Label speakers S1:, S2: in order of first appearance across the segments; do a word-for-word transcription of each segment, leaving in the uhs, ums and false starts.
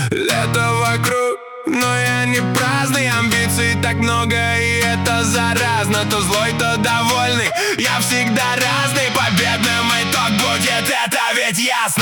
S1: Лето вокруг, но я не праздный. Амбиций так много, и это заразно. То злой, то довольный, я всегда разный. Победным итог будет, это ведь ясно.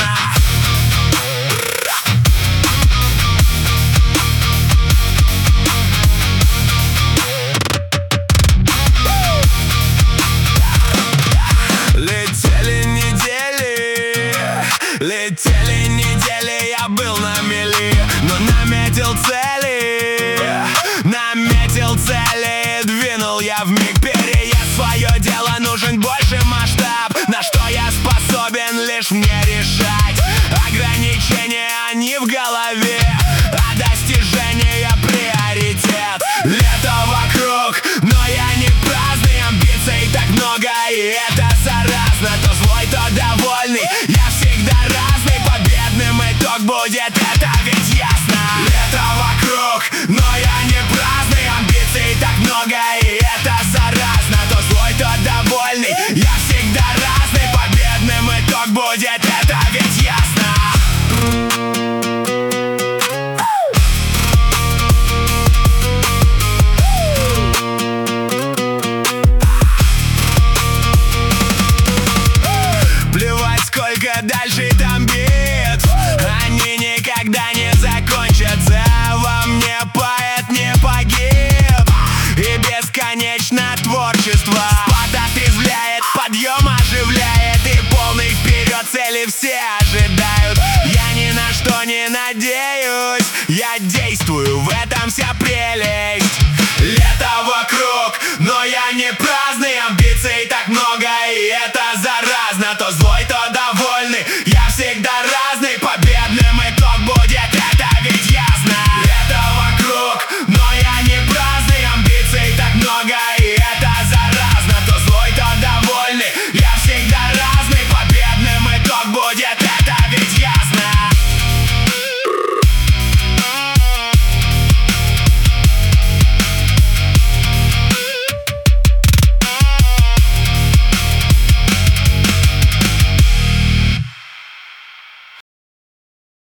S1: Летели недели, летели недели, я был на мели, но наметил цели, наметил цели, двинул я вмиг переезд. Свое дело, нужен больше масштаб, на что я способен лишь мне решать. Ограничения, они в голове, а достижения приоритет. Лето вокруг, но я не праздный. Амбиций так много, и это заразно. То злой, то довольный, я всегда разный. Победным итог будет, это ведь ясно. Лето вокруг, но я не праздный. Амбиций так много, и это заразно. То злой, то довольный, я всегда разный. Победным итог будет, это ведь ясно. Сколько дальше там бит, они никогда не закончатся. Во мне поэт не погиб, и бесконечно творчество. Спад отрезвляет, подъем оживляет, и полный вперед цели все ожидают. Я ни на что не надеюсь, я действую, в этом вся прелесть.